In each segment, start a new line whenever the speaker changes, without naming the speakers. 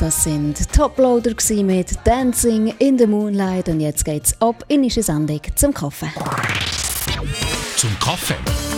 Das sind Toploader mit Dancing in the Moonlight und jetzt geht's ab in unsere Sendung zum Kaffee.
Zum Kaffee.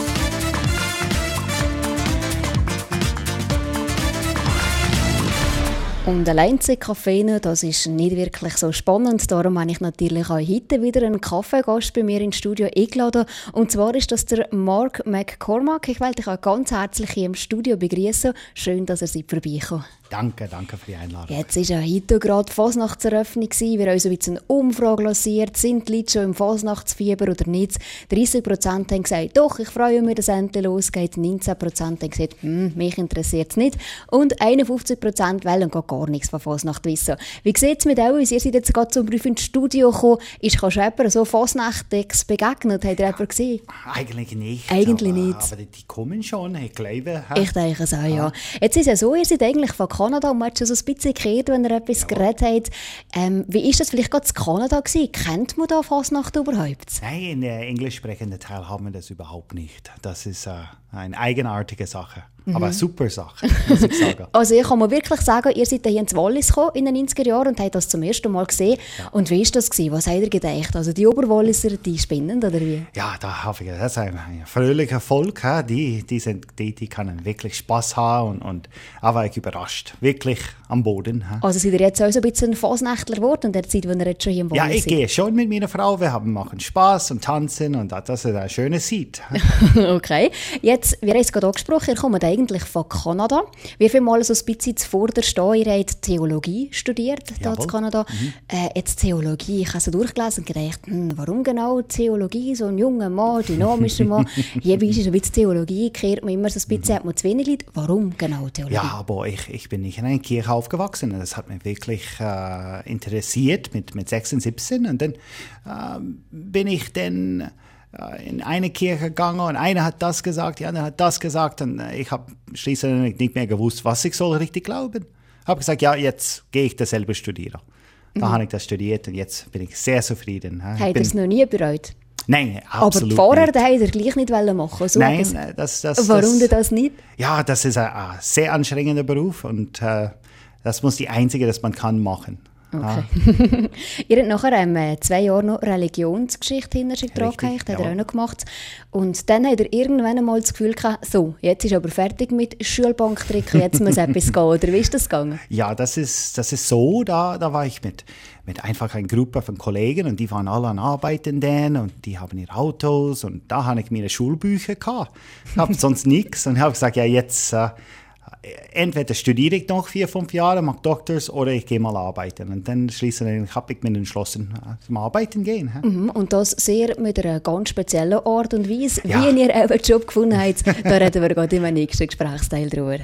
Und allein zu Kaffee, das ist nicht wirklich so spannend. Darum habe ich natürlich auch heute wieder einen Kaffeegast bei mir ins Studio eingeladen. Und zwar ist das der Mark McCormack. Ich wollte dich auch ganz herzlich hier im Studio begrüßen. Schön, dass ihr seid vorbeigekommen.
Danke für die Einladung.
Jetzt war ja heute gerade Fasnachtseröffnung. Wir haben so ein bisschen eine Umfrage lanciert. Sind die Leute schon im Fasnachtsfieber oder nicht? 30% haben gesagt, doch, ich freue mich, dass es endlich losgeht. 19% haben gesagt, mich interessiert es nicht. Und 51% wollen gar nichts von Fasnacht wissen. Wie sieht es mit euch? Ihr seid jetzt gerade zum Beruf ins Studio gekommen. Ist schon jemand so Fasnachtiges begegnet? Habt ihr jemanden gesehen?
Eigentlich nicht.
Eigentlich nicht.
Aber die kommen schon, ich glaube.
Ich denke es auch, ja. Jetzt ist es ja so, ihr seid eigentlich von Kanada und man hat schon so ein bisschen gehört, wenn ihr etwas geredet habt. Wie ist das vielleicht gerade in Kanada gewesen? Kennt man da Fasnacht überhaupt?
Nein, in der englisch sprechenden Teil haben wir das überhaupt nicht. Das ist eine eigenartige Sache. Aber super Sache, muss ich sagen.
Also ich kann mir wirklich sagen, ihr seid hier ins Wallis gekommen in den 90er Jahren und habt das zum ersten Mal gesehen. Ja. Und wie war das gewesen? Was habt ihr gedacht? Also die Oberwalliser, die spinnen, oder wie?
Ja, das ist ein fröhlicher Volk. Die können wirklich Spaß haben und aber ich überrascht. Wirklich am Boden.
Also seid ihr jetzt auch so ein bisschen ein Fasnächtler geworden in der Zeit, wenn ihr jetzt schon hier im Wallis
seid? Ja, ich gehe schon mit meiner Frau. Wir machen Spaß und tanzen und das ist ein schönes Zeit.
Okay. Jetzt, wir haben es gerade angesprochen, ihr kommt eigentlich von Kanada. Wie viel Mal so ein bisschen zuvorderst da, ihr habt Theologie studiert hier in Kanada. Jetzt Theologie, ich habe so durchgelesen und gedacht, warum genau Theologie? So ein junger Mann, dynamischer Mann. Wie ist es ein bisschen Theologie? Kehrt man immer so ein bisschen, hat man zu wenig Leute. Warum genau Theologie?
Ja, aber ich bin nicht in einer Kirche aufgewachsen. Das hat mich wirklich interessiert mit 16, 17. Und dann bin ich dann in eine Kirche gegangen und einer hat das gesagt, die andere hat das gesagt und ich habe schließlich nicht mehr gewusst, was ich soll richtig glauben. Ich habe gesagt, ja, jetzt gehe ich dasselbe studieren. Da habe ich das studiert und jetzt bin ich sehr zufrieden.
Habt ihr es noch nie bereut?
Nein, absolut
aber vorher
nicht.
Aber vorher gleich nicht machen. So
nein,
warum denn das nicht?
Ja, das ist ein sehr anstrengender Beruf und das muss die einzige, das man kann machen.
Okay. Ihr habt nachher 2 Jahre noch Religionsgeschichte hinter sich dran gehabt, habt ihr auch noch gemacht. Und dann habt ihr irgendwann einmal das Gefühl gehabt, so, jetzt ist aber fertig mit Schulbanktrick, jetzt muss etwas gehen. Oder wie ist das gegangen?
Ja, das ist so, da war ich mit einfach einer Gruppe von Kollegen und die waren alle an Arbeitenden und die haben ihre Autos und da habe ich meine Schulbücher gehabt. Ich habe sonst nichts und habe gesagt, ja, jetzt entweder studiere ich noch 4, 5 Jahre, mache Doktors oder ich gehe mal arbeiten. Und dann schließlich habe ich mich entschlossen, zum Arbeiten gehen.
Und das sehr mit einer ganz speziellen Art und Weise. Ja. Wie ihr euren Job gefunden habt, da reden wir gerade im nächsten Gesprächsteil drüber.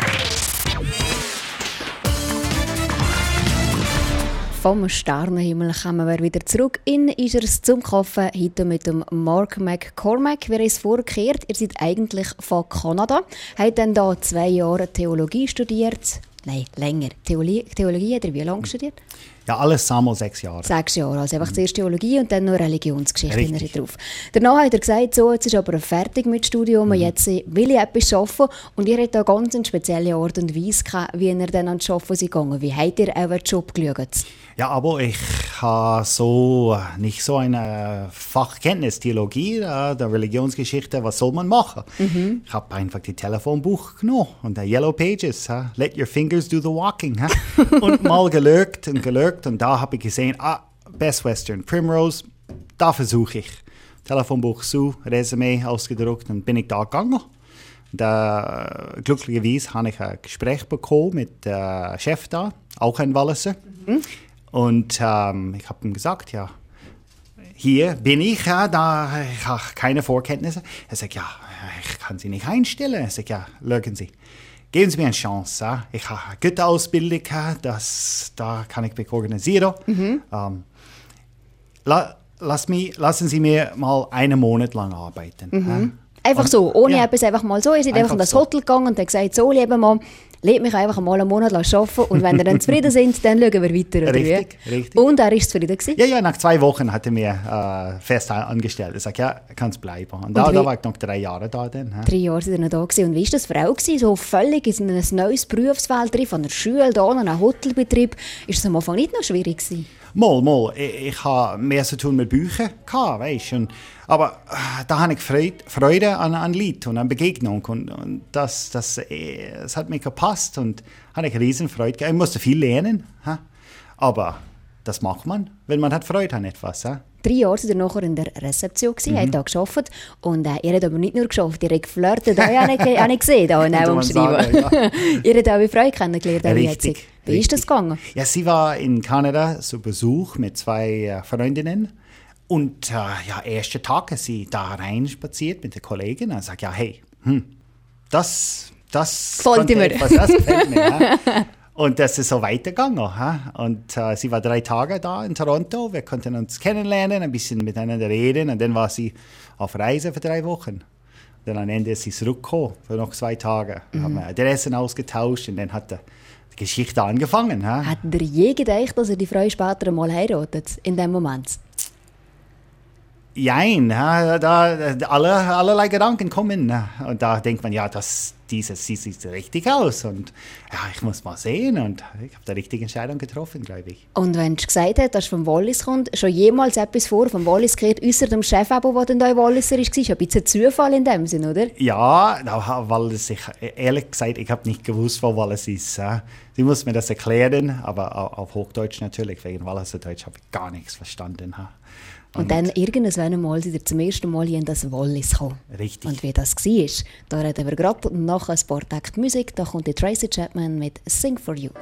Vom Sternenhimmel kommen wir wieder zurück in Ischers zum Kaffee, heute mit dem Mark McCormack. Wir haben es vorgekehrt, ihr seid eigentlich von Kanada, habt dann da 2 Jahre Theologie studiert. Nein, länger. Theologie habt ihr wie lange studiert?
Ja, alles zusammen 6 Jahre.
6 Jahre, also einfach zuerst Theologie und dann noch Religionsgeschichte drauf. Danach hat er gesagt, so, jetzt ist aber fertig mit dem Studium, jetzt will ich etwas arbeiten. Und ihr habt da ganz eine spezielle Art und Weise gehabt, wie ihr dann ans Arbeiten seid gegangen. Wie habt ihr euren Job geschaut?
Ja, aber ich habe nicht so eine Fachkenntnis, Theologie, der Religionsgeschichte, was soll man machen? Ich habe einfach die Telefonbuch genommen und die Yellow Pages, let your fingers do the walking. Und mal gelögt und da habe ich gesehen, Best Western, Primrose, da versuche ich. Telefonbuch zu, Resümee ausgedruckt und bin ich da gegangen. Glücklicherweise habe ich ein Gespräch bekommen mit dem Chef da, auch ein Walliser. Und ich habe ihm gesagt, ja, hier bin ich, ich habe keine Vorkenntnisse. Er sagt, ja, ich kann Sie nicht einstellen. Er sagt, ja, schauen Sie, geben Sie mir eine Chance. Ich habe eine gute Ausbildung, da kann ich mich organisieren. Lassen Sie mir mal 1 Monat lang arbeiten.
Einfach so, ohne etwas, einfach mal so. Ihr seid einfach in das
so.
Hotel gegangen und habt gesagt, so, lieber Mann, lasst mich einfach mal einen Monat arbeiten und wenn ihr dann zufrieden sind, dann schauen wir weiter. Oder
Richtig,
wie?
richtig.
Und er ist zufrieden gewesen?
Ja, nach 2 Wochen hat er mir fest angestellt. Er sagt, ja, kannst bleiben. Und da war ich noch 3 Jahre da dann.
3 Jahre sind noch da gewesen. Und wie war das für auch gewesen? So völlig in ein neues Berufsfeld drin, von einer Schule, da an einem Hotelbetrieb. Ist es am Anfang nicht noch schwierig gewesen?
Mal. Ich habe mehr zu tun mit Büchern gehabt, weißt du. Aber da habe ich Freude an Lied und an Begegnung. Und das hat mir gepasst und habe ich riesen Freude gehabt. Ich musste viel lernen, aber das macht man, wenn man hat Freude an etwas.
3 Jahre sind ihr nachher in der Rezeption gewesen, habt da gearbeitet. Und ihr habt aber nicht nur geschafft, ihr habt geflirtet, das habe ich gesehen, da in dem Umschreiben.
Ja.
Ihr habt auch wie Freude kennengelernt.
Richtig.
Wie ist das gegangen?
Ja, sie war in Kanada zu Besuch mit 2 Freundinnen. Und erster Tag ist sie da rein spaziert mit der Kollegin und sagt, ja, hey, das
gefällt mir.
Das gefällt mir. Ja. Und das ist so weitergegangen. Ha? Und sie war 3 Tage da in Toronto. Wir konnten uns kennenlernen, ein bisschen miteinander reden. Und dann war sie auf Reise für 3 Wochen. Dann am Ende ist sie zurückgekommen für noch 2 Tage. Haben wir Adressen ausgetauscht und dann hat die Geschichte angefangen. Ha?
Hat ihr je gedacht, dass ihr die Frau später einmal heiratet, in dem Moment?
Jein, da allerlei Gedanken kommen. Und da denkt man, ja, dieses sieht richtig aus. Und ja, ich muss mal sehen. Und ich habe die richtige Entscheidung getroffen, glaube ich.
Und wenn du gesagt hast, dass du vom Wallis kommt, schon jemals etwas vom Wallis gehört, ausser dem Chef, der dann da im Walliser ist, war ein bisschen Zufall in dem Sinn, oder?
Ja, weil ehrlich gesagt, ich habe nicht gewusst, wo Wallis ist. Sie muss mir das erklären, aber auf Hochdeutsch natürlich. Wegen Walliserdeutsch habe ich gar nichts verstanden.
Und dann irgendwann einmal sind wir zum ersten Mal hier in das Wallis gekommen.
Richtig.
Und wie das war, da reden wir gerade nach ein paar Takte Musik. Da kommt die Tracy Chapman mit «Sing for You».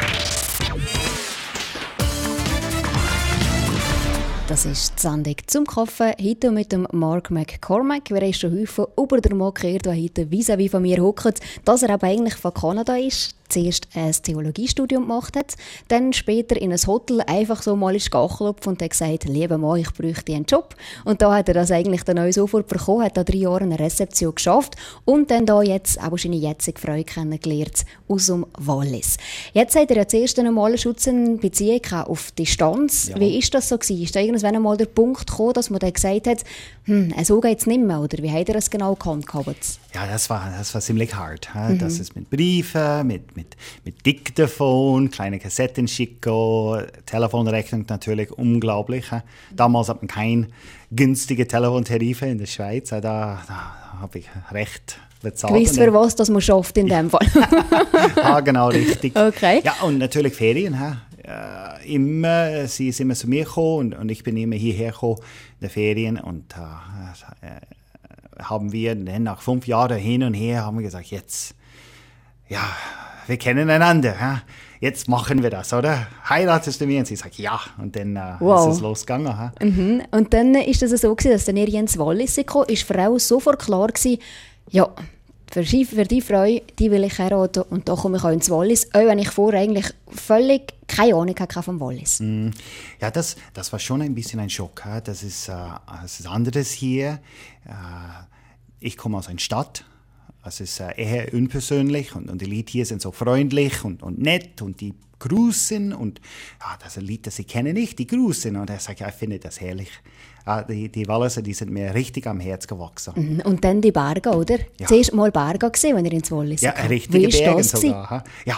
Das ist die Sendung zum Kaffee, heute mit dem Mark McCormack. Wir haben schon häufig über den Mann gehört, der heute vis-à-vis von mir hockt, dass er aber eigentlich von Kanada ist. Zuerst ein Theologiestudium gemacht hat, dann später in ein Hotel einfach so mal geklopft und hat gesagt, lieber Mann, ich bräuchte einen Job. Und da hat er das eigentlich dann auch sofort bekommen, hat da 3 Jahre eine Rezeption geschafft und dann da jetzt auch seine jetzige Frau kennengelernt aus dem Wallis. Jetzt hat er ja zuerst einmal eine Beziehung auf Distanz. Ja. Wie ist das so gewesen? Ist da irgendwann einmal der Punkt gekommen, dass man dann gesagt hat, so geht es nicht mehr, oder wie hat er das genau gehandhabt?
Ja, das war ziemlich hart. Das ist mit Briefen, mit Diktaphon, kleine Kassetten schicken, Telefonrechnung natürlich unglaublich. Damals hat man keine günstige Telefontarife in der Schweiz. Da habe ich recht bezahlt.
Gewiss für was, dass man schafft in dem Fall.
Ja, genau, richtig.
Okay.
Ja, und natürlich Ferien. Sie ist immer zu mir gekommen und ich bin immer hierher gekommen in den Ferien und haben wir dann nach 5 Jahren hin und her haben wir gesagt, jetzt, ja, wir kennen einander, jetzt machen wir das, oder? Heiratest du mich? Und sie sagt, ja, und dann ist es losgegangen.
Mhm. Und dann ist es so gewesen, dass dann ihr ins Wallis kam, ist für auch sofort klar gewesen, ja, für die Frau, die will ich heiraten und da komme ich auch ins Wallis, auch wenn ich vorher eigentlich völlig keine Ahnung hatte vom Wallis.
Ja, das war schon ein bisschen ein Schock. Das ist anderes hier. Ich komme aus einer Stadt. Es ist eher unpersönlich und die Leute hier sind so freundlich und nett und die grüßen und das Lied, das ich kenne nicht, die grüßen und er sagt, ja, ich finde das herrlich. Die Walliser, die sind mir richtig am Herz gewachsen.
Und dann die Berge, oder?
Ja.
Zuerst mal Berge gesehen, wenn ihr ins Wallis
kam. Ja, richtige Berge sogar. Ja.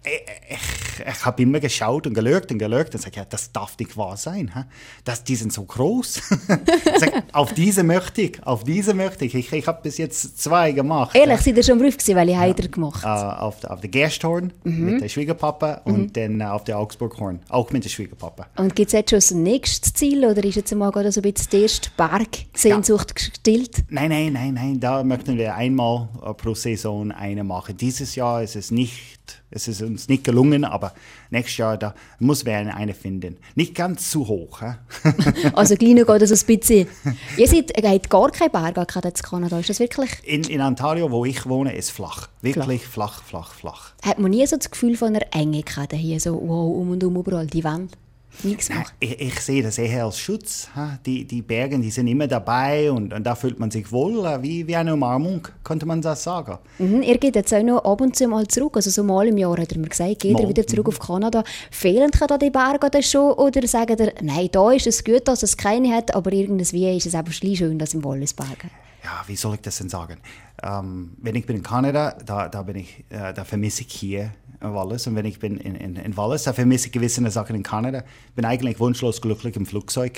Ich habe immer geschaut und geschaut und gesagt, ja, das darf nicht wahr sein. Die sind so groß. Ich sage, auf diese möchte ich. Ich habe bis jetzt 2 gemacht.
Ehrlich, seid ihr schon im Ruf gewesen, weil ich Heider gemacht?
Auf der Gersthorn mit der Schwiegerpapa und dann auf der Augsburghorn, auch mit der Schwiegerpapa.
Und gibt es jetzt schon das nächste Ziel oder ist jetzt mal gerade so ein bisschen die erste Bergsehnsucht gestillt?
Nein, da möchten wir einmal pro Saison eine machen. Dieses Jahr ist es uns nicht gelungen, aber nächstes Jahr da muss wir eine finden. Nicht ganz zu hoch.
Also kleiner geht es ein bisschen. Ihr habt gar keine Berge in Kanada, ist das wirklich?
In Ontario, wo ich wohne, ist flach. Wirklich flach.
Hat man nie so das Gefühl von einer Enge gehabt, hier so wow, und überall die Wände? Nichts machen.
Ich sehe das eher als Schutz. Die Berge, die sind immer dabei und da fühlt man sich wohl, wie eine Umarmung, könnte man das sagen.
Ihr geht jetzt auch noch ab und zu mal zurück, also so mal im Jahr, hat er mir gesagt, geht ihr wieder zurück auf Kanada. Fehlen da die Berge dann schon oder sagen ihr, nein, da ist es gut, dass es keine hat, aber irgendwie ist es einfach schön, dass im Wallis Berge.
Ja, wie soll ich das denn sagen? Wenn ich bin in Kanada, da vermisse ich hier Wallis. Und wenn ich bin in Wallis, da vermisse ich gewisse Sachen in Kanada. Ich bin eigentlich wunschlos glücklich im Flugzeug.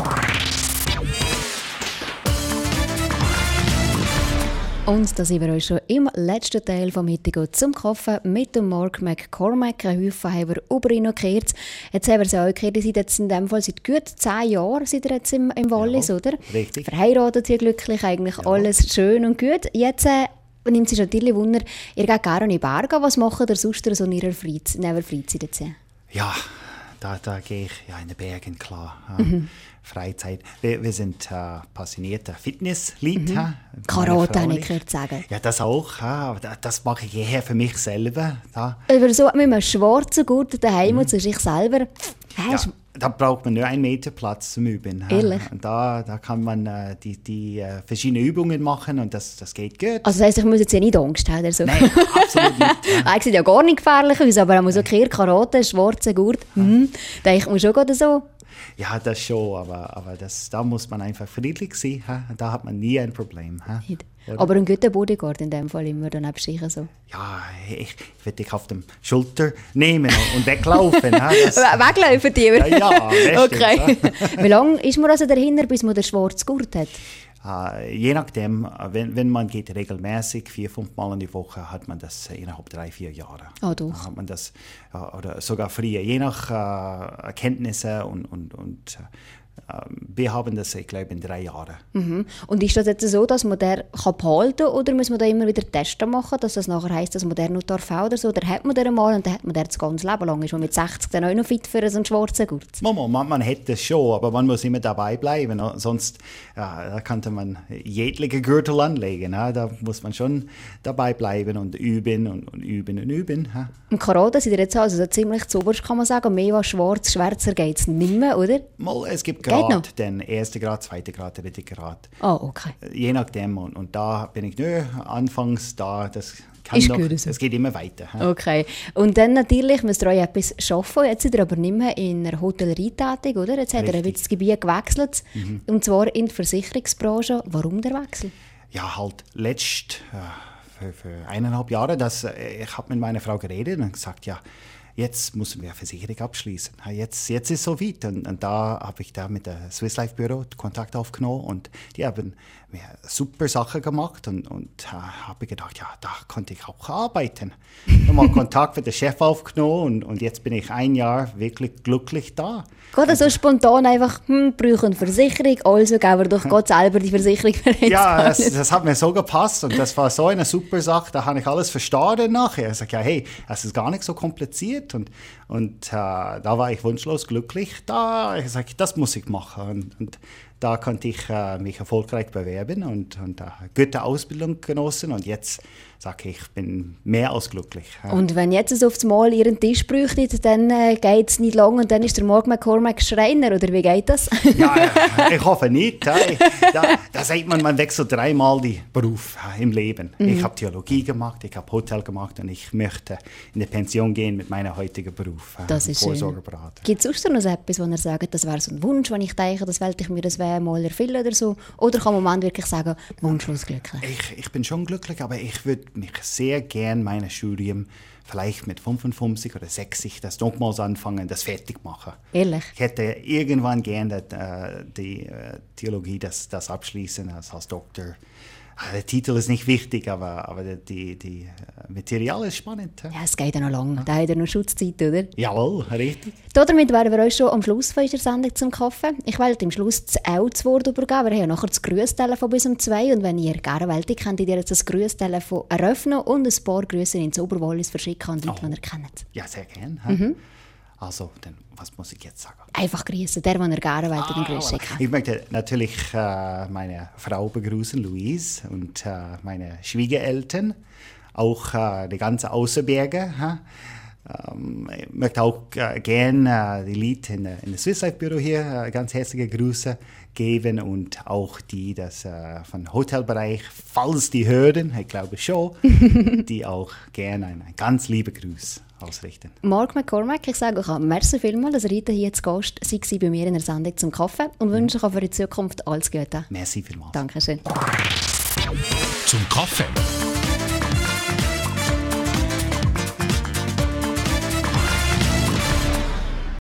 Und da sind wir euch schon im letzten Teil vom heutigen «Zum Kaffee» mit dem Mark McCormack. Ein Häufchen haben wir über ihn noch gehört. Jetzt haben wir sie auch gehört, ihr seid jetzt in dem Fall seit gut 10 Jahren seid ihr jetzt im Wallis, oder?
Richtig.
Verheiratet, hier glücklich, eigentlich alles schön und gut. Jetzt nimmt sich natürlich Wunder, ihr geht gerne in die Berge. Was macht ihr sonst so in eurer Freizeit jetzt?
Ja, da gehe ich in den Bergen, klar. Freizeit. Wir sind passionierte Fitnessleute.
Karate, habe ich gehört sagen.
Ja, das auch. Aber das mache ich eher für mich selber.
Aber so mit einem schwarzen Gurt daheim und zu sich selber.
Da braucht man nur 1 Meter Platz zum Üben.
Ehrlich?
Und da kann man die verschiedenen Übungen machen und das geht gut.
Also das heisst, ich muss jetzt ja nicht Angst haben? Also.
Nein, absolut nicht.
Eigentlich sieht ja gar nicht gefährlich aus, aber man so Karate, schwarzer Gurt, denkt man schon gerade so.
Ja, das schon, aber da muss man einfach friedlich sein. Da hat man nie ein Problem.
Aber ein guter Bodyguard in dem Fall immer daneben sicher so.
Ja, ich würde dich auf die Schulter nehmen und weglaufen.
Weglaufen die?
Ja,
okay. Wie lange ist man also dahinter, bis man den schwarzen Gurt hat?
Je nachdem, wenn man geht regelmäßig 4-5 Mal in die Woche, hat man das innerhalb 3-4 Jahre.
Ah, doch.
Hat man das, oder sogar früher, je nach Erkenntnisse und wir haben das, ich glaube, in 3 Jahren.
Mhm. Und ist das jetzt so, dass man den behalten kann oder muss man da immer wieder Tests machen, dass das nachher heisst, dass man den noch darf oder so? Oder hat man den mal und dann hat man den das ganze Leben lang? Ist man mit 60 dann auch noch fit für so einen schwarzen Gurt?
Man hätte es schon, aber man muss immer dabei bleiben. Sonst da könnte man jegliche Gürtel anlegen. Da muss man schon dabei bleiben und üben und üben und üben.
Im Karate sind jetzt also ziemlich zuoberst, kann man sagen. Mehr als schwärzer geht es nicht mehr, oder?
Es gibt Grad, den 1. Grad, 2. Grad, 3. Grad.
Okay.
Je nachdem. Und da bin ich nur anfangs da. Das geht immer weiter.
Okay. Und dann natürlich müsst ihr euch etwas schaffen. Jetzt seid ihr aber nicht mehr in der Hotellerie tätig, oder? Jetzt habt ihr das Gebiet gewechselt. Und zwar in die Versicherungsbranche. Warum der Wechsel? Ja,
halt für 1,5 Jahre. Ich habe mit meiner Frau geredet und gesagt, ja, jetzt müssen wir eine Versicherung abschließen. Jetzt ist es so weit. Und da habe ich mit der Swiss Life Büro Kontakt aufgenommen und die haben mir super Sachen gemacht und habe gedacht, ja, da konnte ich auch arbeiten. Nochmal Kontakt mit dem Chef aufgenommen und jetzt bin ich 1 Jahr wirklich glücklich da.
Geht so spontan einfach, brauchen eine Versicherung, also geben wir doch Gott selber die Versicherung.
Ja, das hat mir so gepasst und das war so eine super Sache, da habe ich alles verstanden nachher. Ich sage, ja, hey, es ist gar nicht so kompliziert und da war ich wunschlos glücklich. Ich sage, das muss ich machen und da konnte ich mich erfolgreich bewerben und eine gute Ausbildung genossen und jetzt sage ich bin mehr als glücklich.
Und wenn jetzt auf einmal Ihren Tisch bräuchtet, dann geht es nicht lang und dann ist der Mark McCormack Schreiner, oder wie geht das?
Ja, ich hoffe nicht. Da sagt man wechselt 3-mal den Beruf im Leben. Ich habe Theologie gemacht, ich habe Hotel gemacht und ich möchte in die Pension gehen mit meinem heutigen Beruf.
Das ist
Vorsorgeberater.
Gibt es sonst noch etwas, wo ihr sagt, das wäre so ein Wunsch, wenn ich denke, das wollte ich mir das mal erfüllen oder so? Oder kann man wirklich sagen, wunschlos glücklich?
Ich bin schon glücklich, aber ich würde mich sehr gern mein Studium vielleicht mit 55 oder 60 das nochmals anfangen, das fertig machen.
Ehrlich?
Ich hätte irgendwann gern die Theologie das abschließen als Doktor. Der Titel ist nicht wichtig, aber die Material ist spannend.
Ja, es geht ja noch lange. Da hat er noch Schutzzeit, oder?
Jawohl, richtig.
Damit wären wir euch schon am Schluss von unserer Sendung zum Kaffee. Ich wollte am Schluss das Wort übergeben. Wir haben ja nachher das Grüßtelefon bis um 2. Und wenn ihr gerne wollt, könnt ihr jetzt das Grüßtelefon eröffnen und ein paar Grüße ins Oberwallis verschicken an Leute, die ihr kennt.
Ja, sehr gerne. Also, dann, was muss ich jetzt sagen?
Einfach grüßen, der ihr gerne wollt, den Grüß schicken.
Ich möchte natürlich meine Frau begrüßen, Louise, und meine Schwiegereltern, auch die ganze Außenberge. Ich möchte auch gerne die Leute in der Swiss Life Büro hier ganz herzliche Grüße geben und auch die, das von Hotelbereich, falls die hören, ich glaube schon, die auch gerne einen ganz lieben Gruß ausrichten.
Mark McCormack, ich sage euch merci vielmals, dass ihr heute hier zu Gast sei bei mir in der Sendung zum Kaffee und wünsche euch auch für die Zukunft alles Gute.
Merci vielmals.
Dankeschön.
Zum Kaffee.